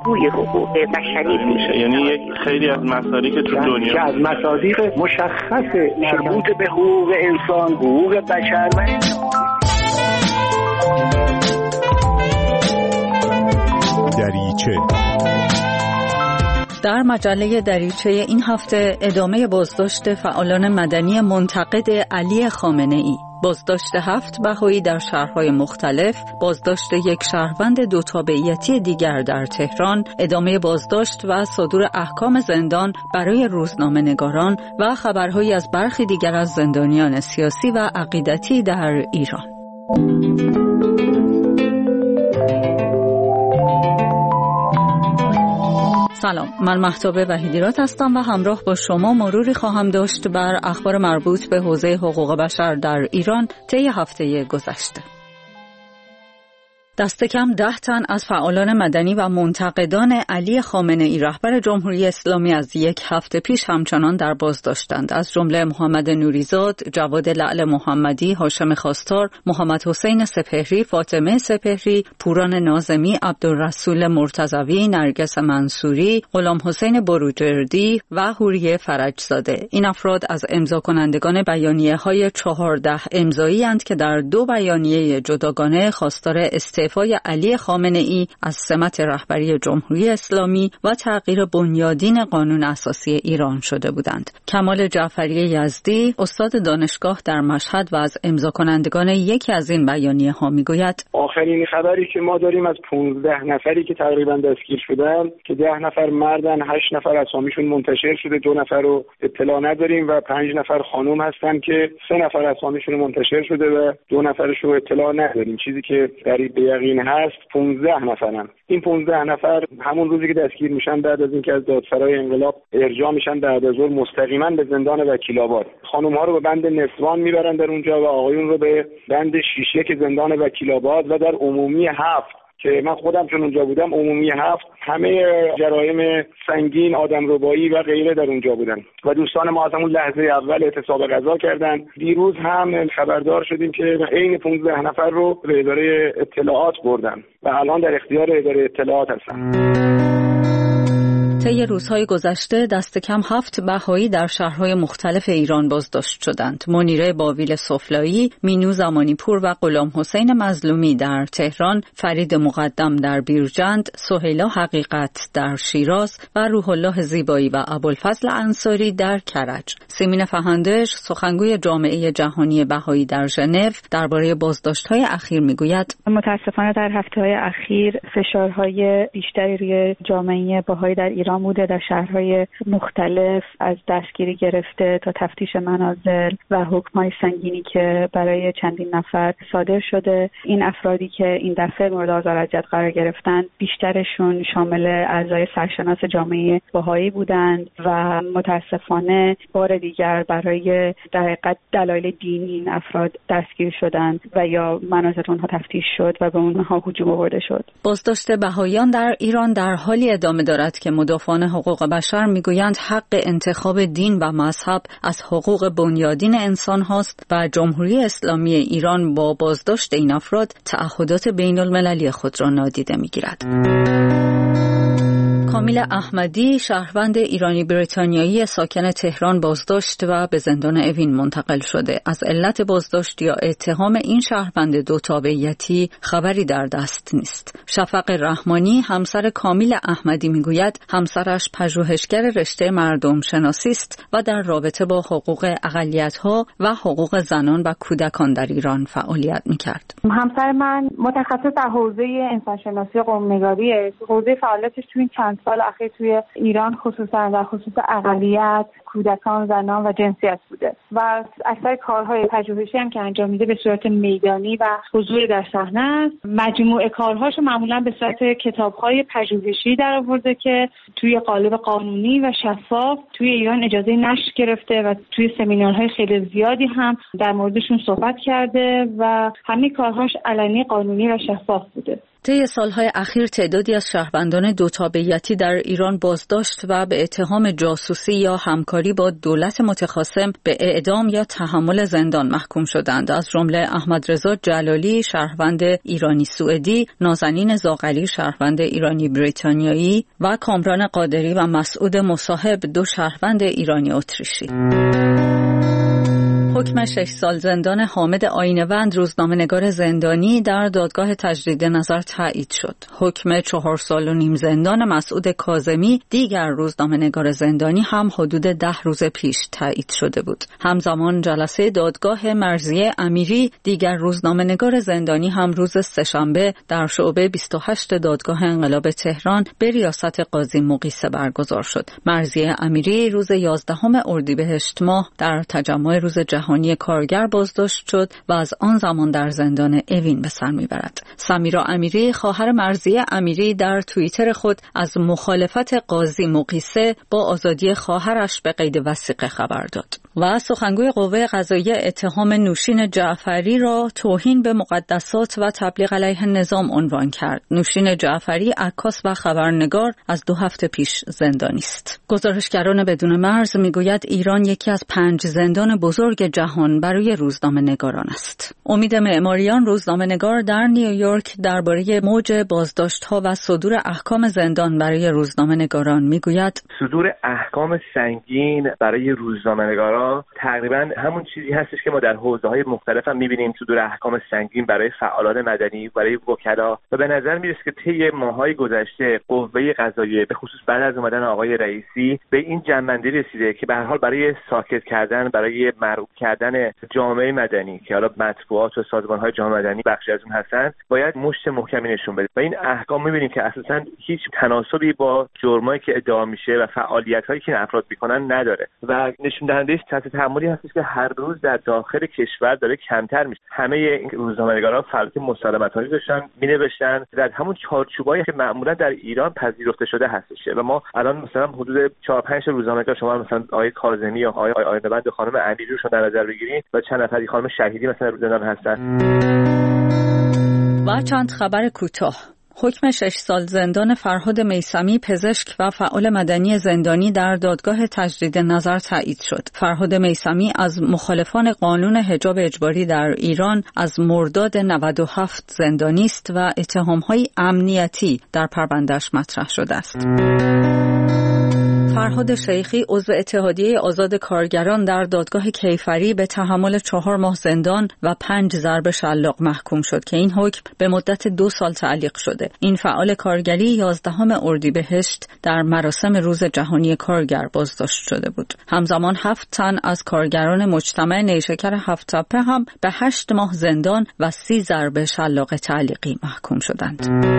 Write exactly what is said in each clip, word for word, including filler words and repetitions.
بازگوی حقوق بشری میشه. یعنی خیلی از مصادیق تو دنیا از مصادیق مشخص مربوط به حقوق انسان، حقوق بشر و دریچه. در مجله دریچه این هفته ادامه بازداشت فعالان مدنی منتقد علی خامنه‌ای، بازداشت هفت بهایی در شهرهای مختلف، بازداشت یک شهروند دو تابعیتی دیگر در تهران، ادامه بازداشت و صدور احکام زندان برای روزنامه‌نگاران و خبرهایی از برخی دیگر از زندانیان سیاسی و عقیدتی در ایران. سلام، من مهتاب وحیدیرات هستم و همراه با شما مروری خواهم داشت بر اخبار مربوط به حوزه حقوق بشر در ایران طی هفته گذشته. دست کم ده تن از فعالان مدنی و منتقدان علی خامنه‌ای رهبر جمهوری اسلامی از یک هفته پیش همچنان در بازداشتند، از جمله محمد نوریزاد، جواد لعل محمدی، هاشم خواستار، محمد حسین سپهری، فاطمه سپهری، پوران ناظمی، عبدالرسول مرتضوی، نرگس منصوری، غلام حسین بروجردی و حوریه فرجزاده. این افراد از امضا کنندگان بیانیه‌های چهارده امضایی اند که در دو بیانیه جداگانه خواستار استعفای علی خامنه‌ای از سمت رهبری جمهوری اسلامی و تغییر بنیادین قانون اساسی ایران شده بودند. کمال جعفری یزدی، استاد دانشگاه در مشهد و از امضا کنندگان یکی از این بیانیه ها میگوید: آخرین خبری که ما داریم از پانزده نفری که تقریبا دستگیر شدن که ده نفر مردن، هشت نفر اسامیشون منتشر شده، دو نفر رو اطلاع نداریم و پنج نفر خانم هستن که سه نفر اسامیشون منتشر شده و دو نفرش رو اطلاع نداریم. چیزی که قریب به این هست پانزده نفرن. این پانزده نفر همون روزی که دستگیر میشن بعد از اینکه از دادسرای انقلاب ارجاع میشن بعد از ظهر مستقیما به زندان وکیل‌آباد. خانم ها رو به بند نسوان میبرن در اونجا و آقایون رو به بند شش یک زندان وکیل‌آباد و در عمومی هفت که من خودم چون اونجا بودم عمومی هفت همه جرایم سنگین، آدمربایی و غیره در اونجا بودن و دوستان ما از همون لحظه اول اعتصاب غذا کردن. دیروز هم خبردار شدیم که عین پانزده نفر رو به اداره اطلاعات بردن و الان در اختیار اداره اطلاعات هستن. طی روزهای گذشته دست کم هفت بهایی در شهرهای مختلف ایران بازداشت شدند. منیره باویل سفلایی، مینو زمانیپور و غلام حسین مظلومی در تهران، فرید مقدم در بیرجند، سهیلا حقیقت در شیراز و روح الله زیبایی و ابوالفضل انصاری در کرج. سیمین فهندش، سخنگوی جامعه جهانی بهایی در ژنو، درباره بازداشت‌های اخیر میگوید: متاسفانه در هفته‌های اخیر فشارهای بیشتری روی جامعه بهایی در ایران بوده، در شهرهای مختلف، از دستگیری گرفته تا تفتیش منازل و حکم‌های سنگینی که برای چندین نفر صادر شده. این افرادی که این دفعه مورد آزار و اذیت قرار گرفتن بیشترشون شامل اعضای سرشناس جامعه بهایی بودند و متاسفانه بار دیگر برای در حقیقت دلایل دینی این افراد دستگیر شدند و یا منازل اونها تفتیش شد و به اونها هجوم آورده شد. بازداشت بهاییان در ایران در حالی ادامه دارد که مدافعان حقوق بشر میگویند حق انتخاب دین و مذهب از حقوق بنیادین انسان هاست و جمهوری اسلامی ایران با بازداشت این افراد تعهدات بین المللی خود را نادیده میگیرد. کامیل احمدی، شهروند ایرانی بریتانیایی ساکن تهران، بازداشت و به زندان اوین منتقل شده. از علت بازداشت یا اتهام این شهروند دو تابعیتی خبری در دست نیست. شفق رحمانی، همسر کامیل احمدی، میگوید همسرش پژوهشگر رشته مردم شناسی است و در رابطه با حقوق اقلیت‌ها و حقوق زنان و کودکان در ایران فعالیت می‌کرد. همسر من متخصص در حوزه انسانشناسی قوم‌نگاریه. حوزه فعالیتش توی این چند سال اخیر توی ایران خصوصا در خصوص اقلیت، کودکان، زنان و جنسیت بوده و اکثر کارهای پژوهشی هم که انجام میده به صورت میدانی و حضور در صحنه است. مجموعه کارهاش معمولا به صورت کتاب‌های پژوهشی در آورده که توی قالب قانونی و شفاف توی ایران اجازه نشر گرفته و توی سمینارهای خیلی زیادی هم در موردشون صحبت کرده و همه کارهاش علنی، قانونی و شفاف بوده. طی سالهای اخیر تعدادی از شهروندان دو تابعیتی در ایران بازداشت و به اتهام جاسوسی یا همکاری همکاری با دولت متخاصم به اعدام یا تحمل زندان محکوم شدند. از جمله احمد رضا جلالی شهروند ایرانی سوئدی، نازنین زاغری شهروند ایرانی بریتانیایی و کامران قادری و مسعود مصاحب دو شهروند ایرانی اتریشی. حکم شش سال زندان حامد آینه‌وند روزنامه‌نگار زندانی در دادگاه تجدید نظر تایید شد. حکم چهار سال و نیم زندان مسعود کاظمی دیگر روزنامه‌نگار زندانی هم حدود ده روز پیش تایید شده بود. همزمان جلسه دادگاه مرضیه امیری دیگر روزنامه‌نگار زندانی هم روز سه‌شنبه در شعبه بیست و هشت دادگاه انقلاب تهران به ریاست قاضی مقیسه برگزار شد. مرضیه امیری روز یازدهم اردیبهشت ماه در تجمع روز جهانی کارگر بازداشت شد و از آن زمان در زندان اوین به سر میبرد. سمیرا امیری خواهر مرضیه امیری در توییتر خود از مخالفت قاضی مقیسه با آزادی خواهرش به قید وثیقه خبر داد و سخنگوی قوه قضاییه اتهام نوشین جعفری را توهین به مقدسات و تبلیغ علیه نظام عنوان کرد. نوشین جعفری عکاس و خبرنگار از دو هفته پیش زندانی است. گزارشگران بدون مرز میگوید ایران یکی از پنج زندان بزرگ جهان برای روزنامه‌نگاران است. امید معماریان روزنامه‌نگار در نیویورک درباره موج بازداشت‌ها و صدور احکام زندان برای روزنامه‌نگاران میگوید صدور احکام سنگین برای روزنامه‌نگاران تقریبا همون چیزی هستش که ما در حوزه‌های مختلف هم می‌بینیم، صدور احکام سنگین برای فعالان مدنی، برای وکلا، و به نظر میرسه که طی ماه‌های گذشته قوه قضاییه به خصوص بعد از اومدن آقای رئیسی به این جنبندی رسیده که به هر حال برای ساکت کردن، برای مرعوب کردن جامعه مدنی که حالا مطبوعات و سازمان‌های جامعه مدنی بخشی از اون هستن، باید مشت محکمی نشون بده و این احکام می‌بینیم که اساساً هیچ تناسبی با جرمایی که ادعا میشه و فعالیت‌هایی که این افراد می‌کنن نداره و نشون دهنده سطح تحملی هستش که هر روز در داخل کشور داره کمتر میشه. همه این روزنامه‌نگاران فعالیت مسالمت‌آمیز داشتن، می‌نوشتن در همون چارچوبایی که معمولا در ایران پذیرفته شده هستش و ما الان مثلا حدود چهار پنج روزنامه‌نگار، شما مثلا آقای کاظمی یا آقای آینه‌وند و خانم امیری رو در نظر بگیرید و چند نفری خانم شهیدی مثلا رو زندان هستن. و چند خبر کوتاه. حکم شش سال زندان فرهاد میثمی پزشک و فعال مدنی زندانی در دادگاه تجدید نظر تایید شد. فرهاد میثمی از مخالفان قانون حجاب اجباری در ایران از مرداد نود و هفت زندانی است و اتهام‌های امنیتی در پرونده‌اش مطرح شده است. فرهاد شیخی عضو اتحادیه آزاد کارگران در دادگاه کیفری به تحمل چهار ماه زندان و پنج ضرب شلاق محکوم شد که این حکم به مدت دو سال تعلیق شده. این فعال کارگری یازدهم اردیبهشت در مراسم روز جهانی کارگر بازداشت شده بود. همزمان هفت تن از کارگران مجتمع نیشکر هفت تپه هم به هشت ماه زندان و سی ضرب شلاق تعلیقی محکوم شدند.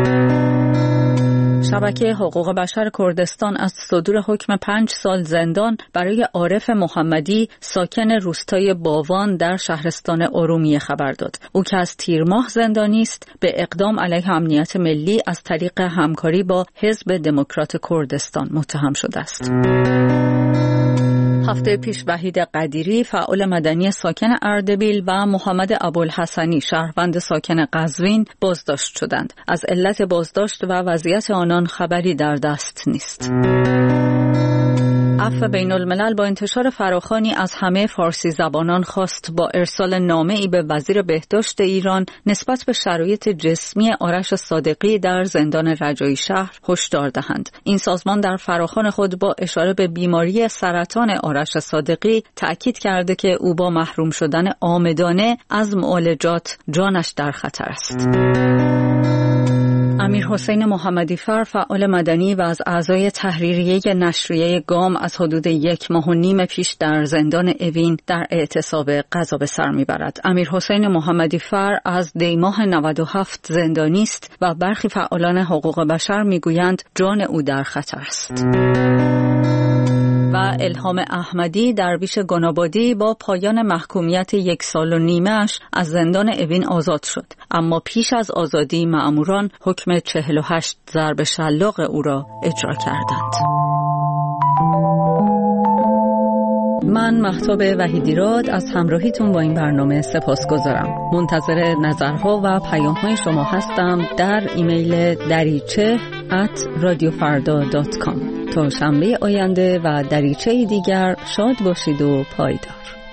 شبکه حقوق بشر کردستان از صدور حکم پنج سال زندان برای عارف محمدی ساکن روستای باوان در شهرستان ارومیه خبر داد. او که از تیر ماه زندانی است به اقدام علیه امنیت ملی از طریق همکاری با حزب دموکرات کردستان متهم شده است. هفته پیش وحید قدیری فعال مدنی ساکن اردبیل و محمد ابوالحسنی شهروند ساکن قزوین بازداشت شدند. از علت بازداشت و وضعیت آنان خبری در دست نیست. عفو بین الملل با انتشار فراخوانی از همه فارسی زبانان خواست با ارسال نامه‌ای به وزیر بهداشت ایران نسبت به شرایط جسمی آرش صادقی در زندان رجایی شهر هشدار دهند. این سازمان در فراخوان خود با اشاره به بیماری سرطان آرش صادقی تأکید کرده که او با محروم شدن عامدانه از معالجات جانش در خطر است. امیر حسین محمدی فر فعال مدنی و از اعضای تحریریه نشریه گام از حدود یک ماه و نیم پیش در زندان اوین در اعتصاب قضا به سر میبرد. امیر حسین محمدی فر از دی ماه نود و هفت زندانی است و برخی فعالان حقوق بشر میگویند جان او در خطر است. و الهام احمدی درویش گنابادی با پایان محکومیت یک سال و نیمه‌اش از زندان اوین آزاد شد، اما پیش از آزادی مأموران حکم چهل و هشت ضرب شلاق او را اجرا کردند. من مهتاب وحیدیراد از همراهیتون با این برنامه سپاسگزارم. منتظر نظرها و پیام‌های شما هستم در ایمیل دریچه ات رادیو فردا دات کام. تا شنبه آینده و دریچه دیگر شاد باشید و پایدار.